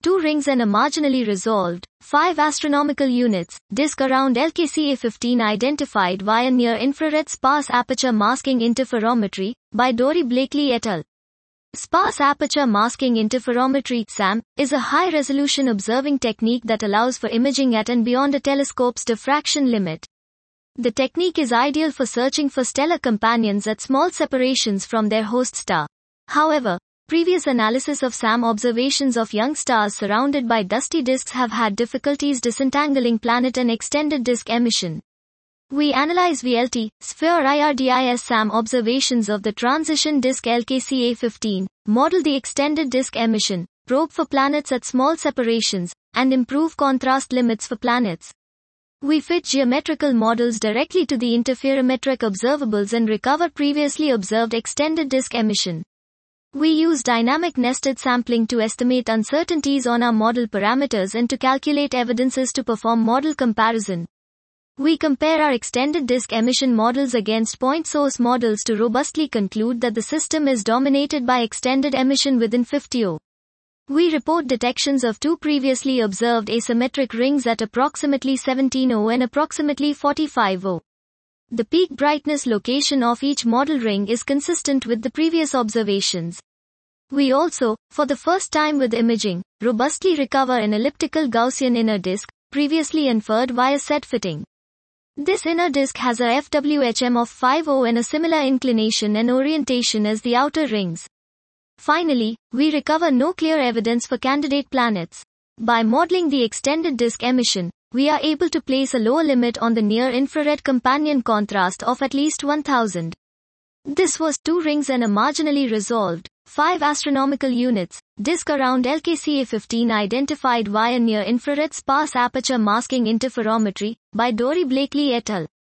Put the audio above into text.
2 rings and a marginally resolved, 5 astronomical units, disk around LKCA 15 identified via near-infrared sparse aperture masking interferometry, by Dory Blakely et al. Sparse aperture masking interferometry (SAM) is a high-resolution observing technique that allows for imaging at and beyond a telescope's diffraction limit. The technique is ideal for searching for stellar companions at small separations from their host star. However, previous analysis of SAM observations of young stars surrounded by dusty disks have had difficulties disentangling planet and extended disk emission. We analyze VLT, Sphere IRDIS SAM observations of the transition disk LKCA 15, model the extended disk emission, probe for planets at small separations, and improve contrast limits for planets. We fit geometrical models directly to the interferometric observables and recover previously observed extended disk emission. We use dynamic nested sampling to estimate uncertainties on our model parameters and to calculate evidences to perform model comparison. We compare our extended disk emission models against point source models to robustly conclude that the system is dominated by extended emission within 50 O. We report detections of 2 previously observed asymmetric rings at approximately 17 O and approximately 45 O. The peak brightness location of each model ring is consistent with the previous observations. We also, for the first time with imaging, robustly recover an elliptical Gaussian inner disk, previously inferred via set fitting. This inner disk has a FWHM of 5O and a similar inclination and orientation as the outer rings. Finally, we recover no clear evidence for candidate planets. By modeling the extended disk emission, we are able to place a lower limit on the near-infrared companion contrast of at least 1000. This was 2 rings and a marginally resolved, 5 astronomical units, disk around LKCA 15 identified via near-infrared sparse aperture masking interferometry, by Dory Blakely et al.